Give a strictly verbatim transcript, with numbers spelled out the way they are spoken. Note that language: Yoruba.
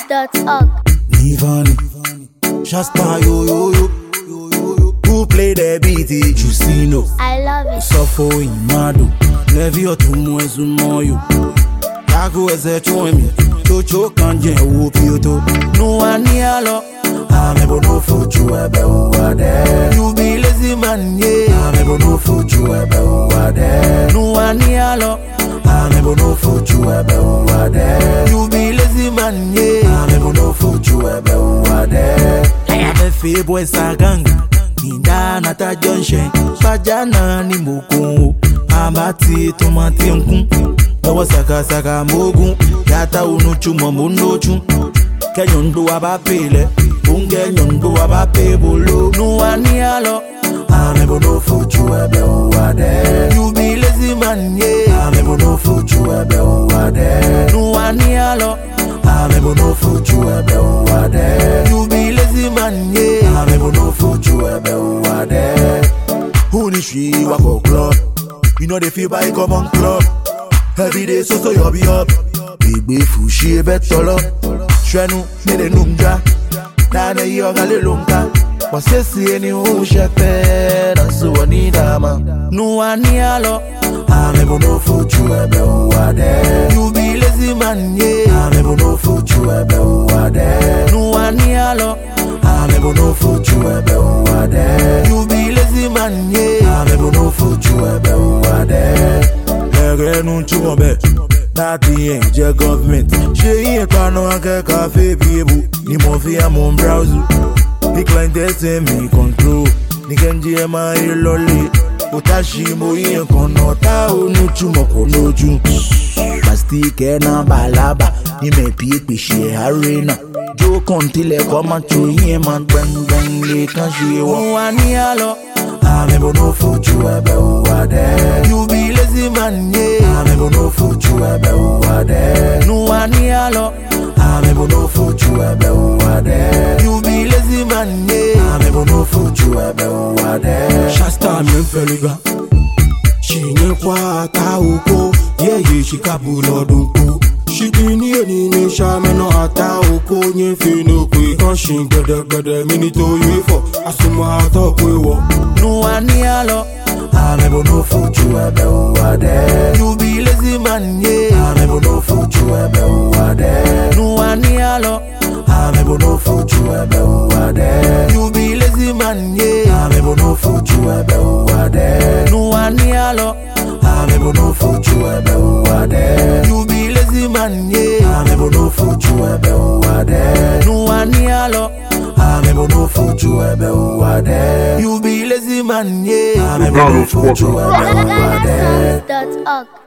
dot org. Nivani, Shasta yo yo yo. Who play the beat? Jusino. I love it. Suffer in Madu. Levy or two more Zumoyo. Tago as a choimi. Chocho kanje whoopioto. No one yellow. I'm able no food you about there. You be lazy man, yeah. I'm able no food you about there. No one yellow. I'm able no food you about there. You be lazy man, yeah. I'm able no food you about there. I am a fair boy sagang. Inda nata junction. Fajana ni muku. Amati tomati nkun. Nawa saka saka mogun. Yata unuchu mamunochu. Kenyondo abapele. Unge nyondo abapebolo. No one yalo. I'm able no food you about there. You be lazy man, yeah. I'm able no food you about there. No one yalo. I'm able no food you about there. You be lazy man, yeah. I'm able no food you about there. Who ni she walk a club? You know they feel by common club. Every day so so you be up. Big big fushi better up. Shenu me de numja. Nana yoga le lunga. Wasesi any who shepe. That's what I need ama. No one yalo. I'm able no food you about there. You be lazy man, yeah. I'm able no food you about there. No one yalo. I'm able no food you about there. You be lazy man, yeah. I'm able no food you about there. Lege nun chumobe. Nati enje government. She ain't kano anke cafe bibu. Ni mafia mon browse. The client say me control. Ni kenji ema iloli. Utashi mo yen kono ta onu chumo konoju. Basti ke na balaba. Ni me pie pe she arena. Jo kontile koma chu yen man bang bang le kan she wo ani alo. I'm able no food you about there. You be lazy man, yeah. I'm able no food you about there. No one yellow. I'm able no food you about there. You be lazy man, yeah. I'm able no food you about there. Shasta me feliga. She ne kwa ta uko. Yeah yeah she kabulo dunko. She dini eni ne shame no ata uko nye fino kwe kanshin gede gede minito yefo asuma ata kwe wo. No one yellow. I'm able no food you about there. You be lazy man, yeah. I'm able no food you about there. No one yellow. I'm able no food you about there. You be lazy man, yeah. I'm able no food you about there. No one yellow. I'm able no food you about there. You be lazy man, yeah. I'm able no food you about there. No one yellow. I'm able no food you about there. You be lazy man, yeah. I'm able no food you about there. dot org.